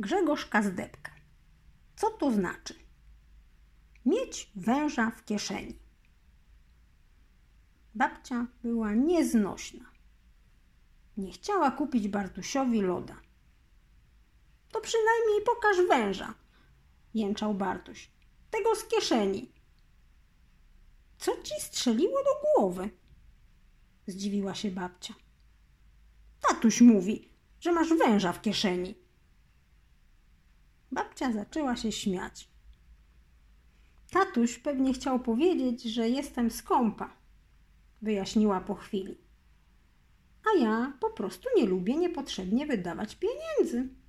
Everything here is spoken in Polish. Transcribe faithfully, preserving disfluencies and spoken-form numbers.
Grzegorz Kazdebka. Co to znaczy? Mieć węża w kieszeni. Babcia była nieznośna. Nie chciała kupić Bartusiowi loda. To przynajmniej pokaż węża, jęczał Bartuś. Tego z kieszeni. Co ci strzeliło do głowy? Zdziwiła się babcia. Tatuś mówi, że masz węża w kieszeni. Babcia zaczęła się śmiać. Tatuś pewnie chciał powiedzieć, że jestem skąpa, wyjaśniła po chwili. A ja po prostu nie lubię niepotrzebnie wydawać pieniędzy.